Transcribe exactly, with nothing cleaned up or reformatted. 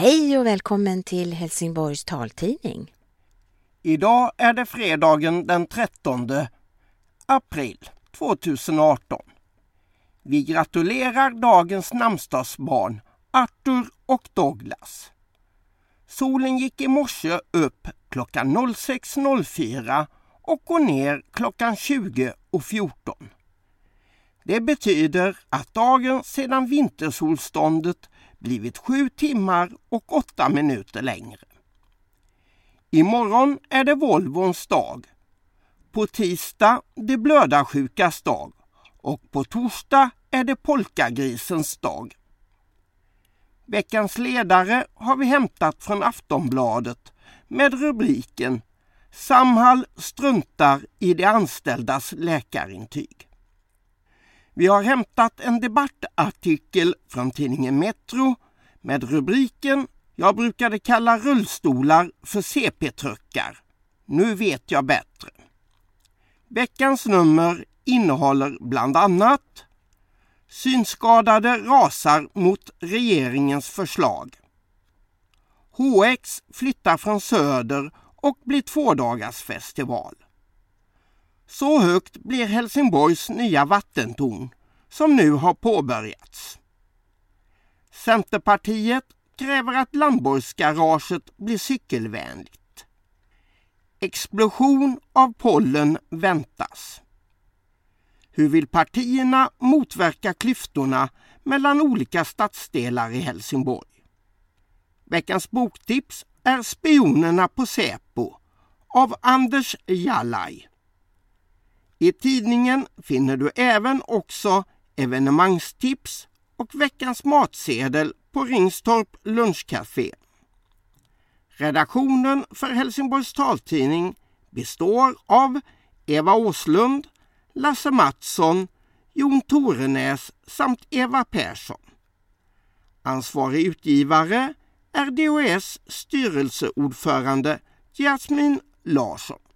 Hej och välkommen till Helsingborgs taltidning. Idag är det fredagen den trettonde april tjugoarton. Vi gratulerar dagens namnsdagsbarn Arthur och Douglas. Solen gick i morse upp klockan sex noll fyra och går ner klockan tjugo fjorton. Det betyder att dagen sedan vintersolståndet blivit sju timmar och åtta minuter längre. Imorgon är det Volvons dag. På tisdag det blödarsjukas dag och på torsdag är det polkagrisens dag. Veckans ledare har vi hämtat från Aftonbladet med rubriken Samhall struntar i de anställdas läkarintyg. Vi har hämtat en debattartikel från tidningen Metro med rubriken Jag brukade kalla rullstolar för C P-truckar. Nu vet jag bättre. Veckans nummer innehåller bland annat synskadade rasar mot regeringens förslag. H X flyttar från Söder och blir tvådagars festival. Så högt blir Helsingborgs nya vattentorn som nu har påbörjats. Centerpartiet kräver att Landborgsgaraget blir cykelvänligt. Explosion av pollen väntas. Hur vill partierna motverka klyftorna mellan olika stadsdelar i Helsingborg? Veckans boktips är Spionerna på Säpo av Anders Jalaj. I tidningen finner du även också evenemangstips och veckans matsedel på Ringstorp lunchcafé. Redaktionen för Helsingborgs taltidning består av Eva Åslund, Lasse Mattsson, Jon Torenäs samt Eva Persson. Ansvarig utgivare är D O S styrelseordförande Jasmin Larsson.